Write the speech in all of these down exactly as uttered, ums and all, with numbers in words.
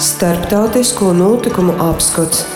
Starptautisko notikumu apskats.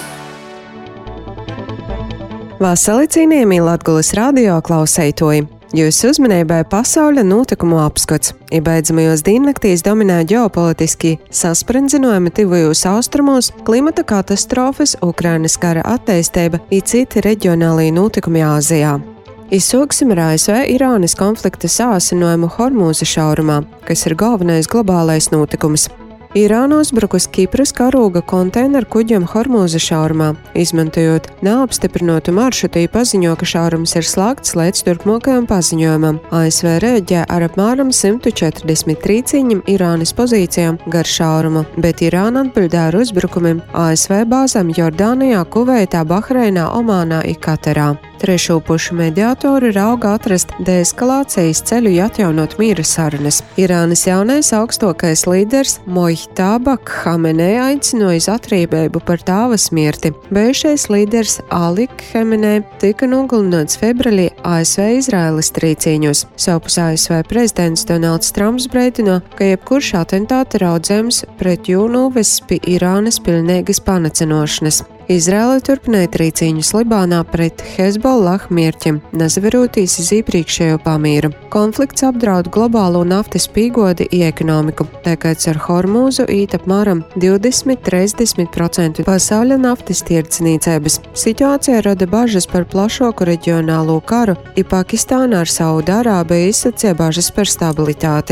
Vasarī cienījamie Latgules radio klausētoji! Jūsu uzmanībai pasaules notikumu apskats. Beidzamajos diennaktīs dominē ģeopolitiski saspringzinājumi tuvajos austrumos, klimata katastrofas, Ukrainas kara attīstība un citi reģionālie notikumi Āzijā. Izsāksim ar A S V Irānas konflikta sāsinājumu Hormūza šaurumā, kas ir galvenais globālais notikums. Irāna uzbrukus Kipras karoga konteineru kuģiem Hormūza šaurumā, izmantojot neapstiprinātu maršrutu, paziņo, ka šaurums ir slēgts līdz turpmākajam paziņojumam. A S V reaģē ar apmēram simt četrdesmit trīcīņiem Irānas pozīcijām gar šaurumu, bet Irāna atbildēja ar uzbrukumiem A S V bāzēm Jordānijā, Kuveitā, Bahreinā, Omānā un Katarā. Trešo pušu mediātori rauga atrast deeskalācijas ceļu un atjaunot miera sarunas. Irānas jaunais augstākais līderis Mojtaba Khamenei aicināja uz atrībību par tāvas mirti. Bijušais līderis Ali Khamenei tika nogalināts februārī A S V Izraēlas trīcīņos. Savpus A S V prezidents Donalds Trumps brīdina, ka jebkurš atentāta raudzējums pret jū novesis pie Irānas pilnīgas panacinošanas. Izraēla turpināja trīcīņus Libānā pret Hezbollah mērķiem, nezaverotīs uz iepriekšējo pamīru. Konflikts apdraud globālo naftas pīgodi un ekonomiku, tāpēc ar Hormūzu īt apmēram divdesmit līdz trīsdesmit procenti pasaules naftas tirdzniecības. Situācija rada bažas par plašāku reģionālo karu, un Pakistāna ar Saudārābiju izsacīja bažas par stabilitāti.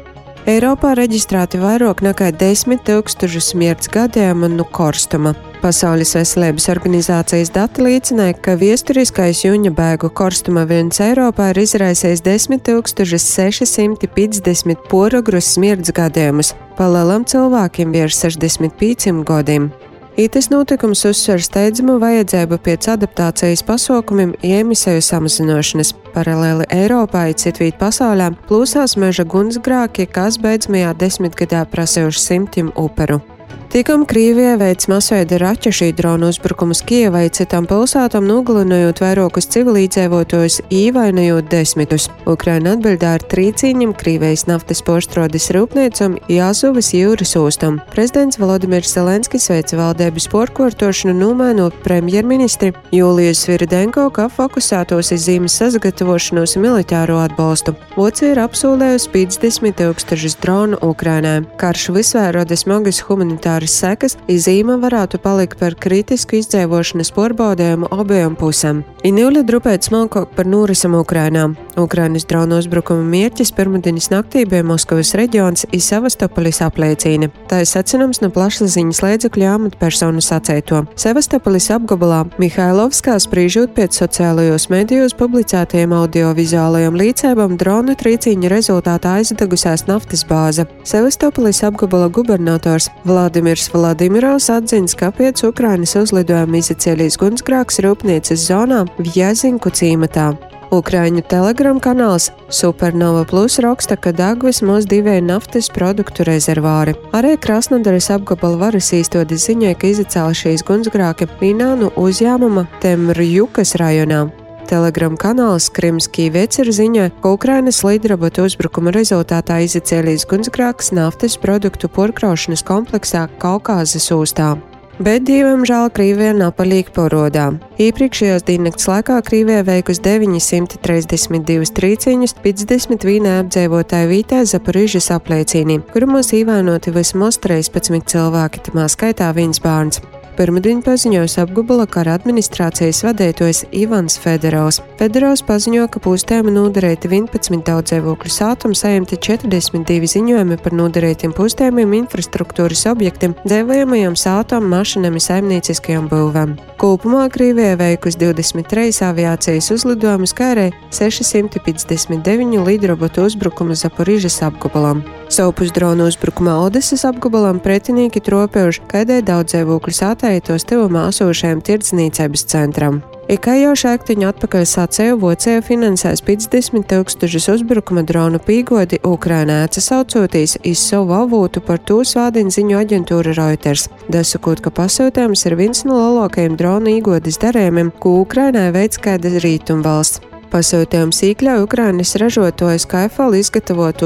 Eiropā reģistrēti vairāk nekā desmit tūkstoši smirds gadījumu no korstuma. Pasaules veselības organizācijas dati liecināja, ka viesturiskais jūņa bēgu korstuma viļņs Eiropā ir izraisījis desmit tūkstoši seši simti piecdesmit porogrus smirds gadījumus, pa lielam cilvēkiem virs sešdesmit pieciem gadiem. Itis notikums uzsver steidzamu vajadzību pēc adaptācijas pasākumiem un emisiju samazināšanas. Paralēli Eiropā un citvīt pasaulē plūsās meža gunsgrēki, kas beidzamajā desmitgadā prasījuši simtiem uperu. Tikam Krievija veic masveida raķešu dronu uzbrukumus Kijevai citām pilsētām, nogalinājot vairākus civilizētājus, ievainojot desmitus. Ukraina atbildēja ar trīcīņiem Krievijas naftas porstrādes rūpniecam un Azovas jūras ostam. Prezidents Volodimirs Zelenskis veica valdības pārkārtošanu, nomainot premjerministri Juliju Svirdenko, kā fokusētos uz zīmes sagatavošanos un militāro atbalstu. Vācija ir apsolējusi piecdesmit tūkstošus dronu Ukrainai. Karš visvēr rada smagas humanitāras sekas, zīme varētu palikt par kritisku izdzīvošanas pārbaudījumu abiem pusēm. Iņuļa drupēt smalkāk par norisam Ukrainā. Ukrainas dronu uzbrukuma mērķis pirmdienas naktī bija Moskavas reģions un Sevastopolis apliecina. Tā ir secinājums no plašsaziņas līdzekļu amatpersonu sacīto. Sevastopolis apgabalā Mihailovskā sprīžot pēc sociālajos medijos publicētajiem audiovizuālajiem līdzībām drona trīcīņa rezultātā aizdegusies naftas bāze. Sevastopolis apgabala gubernators Vladimirs Vladimirovs atzins, ka pēc Ukrainas uzlidojuma izacēlīs gunsgrēks rūpnīcas zonā Vjazinku cīmatā. Ukraiņu telegram kanāls Supernova Plus raksta, ka deg vismaz divi naftas produktu rezervāri. Arī Krasnodaras apgabala varas īstodi ziņoja, ka izacēla šīs gunsgrēki vienā no uzņēmuma Temrjukas rajonā. Telegram kanāls Krimskij Večer ziņoja, ka Ukrainas līderrobotu uzbrukuma rezultātā izacēlīs gunsgrēks naftas produktu pārkraušanas kompleksā Kaukāzes ostā. Bet, diemžēl, Krievija nepaliek porodā. Iepriekšējās diennakts laikā Krievija veikusi deviņsimt trīsdesmit divus trīcīņus piecdesmit vienai apdzīvotāju vītē Zaporižas apliecīnī, kurumos ievainoti vismaz trīspadsmit cilvēki, tamā skaitā viens bērns. Pirmdien paziņojis apgabala kara administrācijas vadītājs Ivans Federovs. Federovs paziņoja, ka pūstēm nodarēti vienpadsmit daudzdzīvokļu sātumi, saimti četrdesmit divi ziņojumi par nodarētiem pūstēmiem infrastruktūras objektiem, dzīvojamajām sātām, mašinām un saimnieciskajām būvēm. Kopumā Krievija veikusi divdesmit trīs aviācijas uzlidojumus, kā arī sešsimt piecdesmit deviņi līderrobotu uzbrukumu Zaporižas apgabalam. Savpus dronu uzbrukumā Odesas apgabalam pretinieki tropējuši, kaidē daudzdzīvokļu sātājietos tuvumā esošajam tirdzniecības centram. I kā jau šēktiņu atpakaļ sacēju, Vācija finansēs piecdesmit tūkstošus uzbrukuma dronu pīgodi Ukrainā, atsaucoties iz savu avotu par to svādiņu ziņu aģentūra Reuters. Dasakot, ka pasūtījums ir viens no lielākajiem dronu īgodes darījumiem, ko Ukrainai veids kāda rītumvalsts. Pasūtījums iekļauj Ukrainas ražotāju Skyfall izgatavotos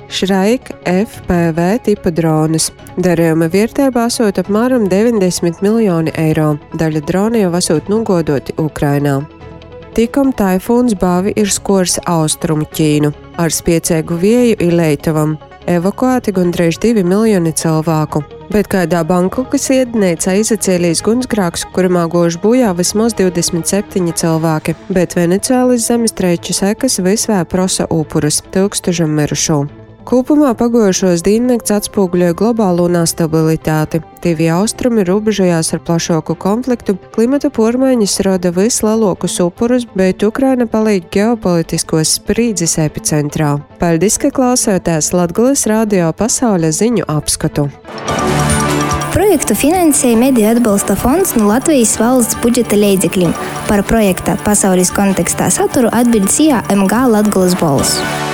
Šraik F P V tipa dronus. Darījuma vērtība esot apmēram deviņdesmit miljoni eiro. Daļa drona jau esot nogodoti Ukrainā. Tikam taifūns bāvi ir skors austrumu Ķīnu. Ar spiecēgu vieju ir Leitavam. Evakuēti gandrīz divi miljoni cilvēku. Bet kādā Bankokas iednīcā izacēlīs gunsgrāks, kuramā gož bojā vismaz divdesmit septiņi cilvēki, bet Venecuēlas zemestreču sekas visvē prosa upurus – tūkstošam mirušo. Kopumā pagojušos diennakts atspūgļoja globālo nestabilitāti. Tīvi austrumi robežojās ar plašāku konfliktu, klimata pormaiņas rada vislielākus upurus, bet Ukraina palīk ģeopolitiskos sprīdzes epicentrā. Paldies, ka klausāties Latgulis radio pasaules ziņu apskatu. Projektu finansēja Mediju atbalsta fonds no Latvijas valsts budžeta līdzekļiem. Par projekta pasaules kontekstā saturu atbild S I A M G Latgulis balss.